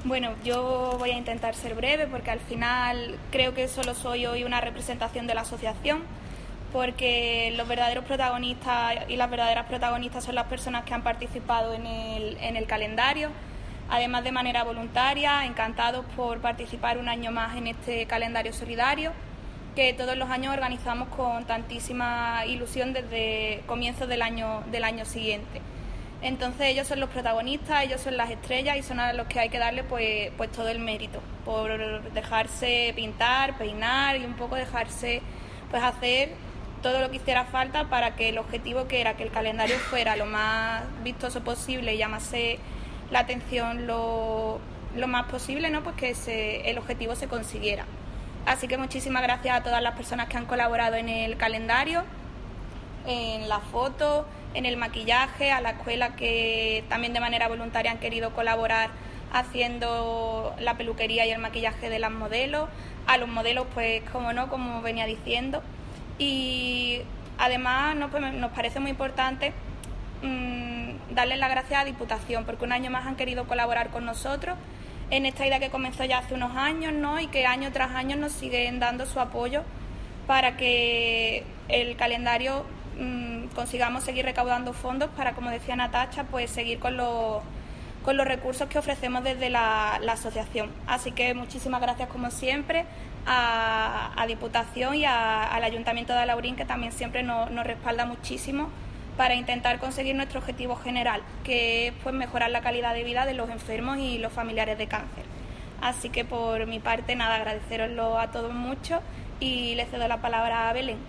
Bueno, yo voy a intentar ser breve porque al final creo que solo soy hoy una representación de la asociación, porque los verdaderos protagonistas y las verdaderas protagonistas son las personas que han participado en el calendario, además de manera voluntaria, encantados por participar un año más en este calendario solidario que todos los años organizamos con tantísima ilusión desde comienzos del año siguiente. Entonces ellos son los protagonistas, ellos son las estrellas y son a los que hay que darle pues todo el mérito por dejarse pintar, peinar y un poco dejarse pues hacer todo lo que hiciera falta para que el objetivo, que era que el calendario fuera lo más vistoso posible y llamase la atención lo más posible, ¿no? Pues que el objetivo se consiguiera. Así que muchísimas gracias a todas las personas que han colaborado en el calendario, en la foto, en el maquillaje, a la escuela que también de manera voluntaria han querido colaborar haciendo la peluquería y el maquillaje de las modelos, a los modelos pues como no, como venía diciendo, y además nos parece muy importante darles las gracias a Diputación porque un año más han querido colaborar con nosotros en esta idea que comenzó ya hace unos años, ¿no? Y que año tras año nos siguen dando su apoyo para que el calendario consigamos seguir recaudando fondos para, como decía Natacha, pues seguir con los recursos que ofrecemos desde la asociación. Así que muchísimas gracias como siempre a Diputación y al Ayuntamiento de Alhaurín, que también siempre nos respalda muchísimo para intentar conseguir nuestro objetivo general, que es pues mejorar la calidad de vida de los enfermos y los familiares de cáncer. Así que por mi parte nada, agradeceroslo a todos mucho y le cedo la palabra a Belén.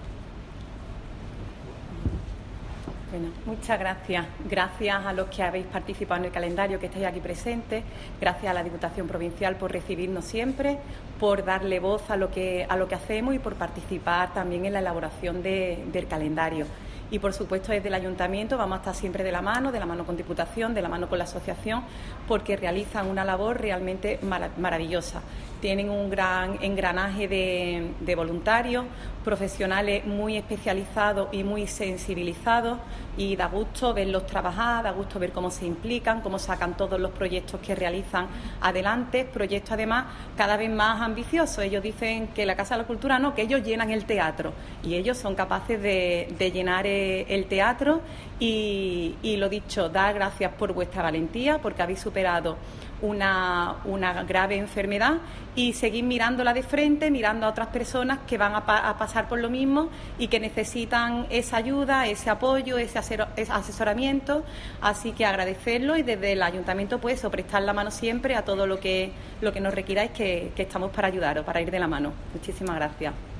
Bueno, muchas gracias. Gracias a los que habéis participado en el calendario, que estáis aquí presentes. Gracias a la Diputación Provincial por recibirnos siempre, por darle voz a lo que hacemos y por participar también en la elaboración del calendario. Y, por supuesto, desde el Ayuntamiento vamos a estar siempre de la mano con Diputación, de la mano con la asociación, porque realizan una labor realmente maravillosa. Tienen un gran engranaje de voluntarios, profesionales muy especializados y muy sensibilizados, y da gusto verlos trabajar, da gusto ver cómo se implican, cómo sacan todos los proyectos que realizan adelante, proyectos además cada vez más ambiciosos. Ellos dicen que la Casa de la Cultura no, que ellos llenan el teatro, y ellos son capaces de llenar el teatro y lo dicho, dar gracias por vuestra valentía, porque habéis superado una grave enfermedad y seguir mirándola de frente, mirando a otras personas que van a pasar por lo mismo y que necesitan esa ayuda, ese apoyo, ese asesoramiento. Así que agradecerlo y desde el Ayuntamiento pues prestar la mano siempre a todo lo que nos requiráis, que estamos para ayudaros, para ir de la mano. Muchísimas gracias.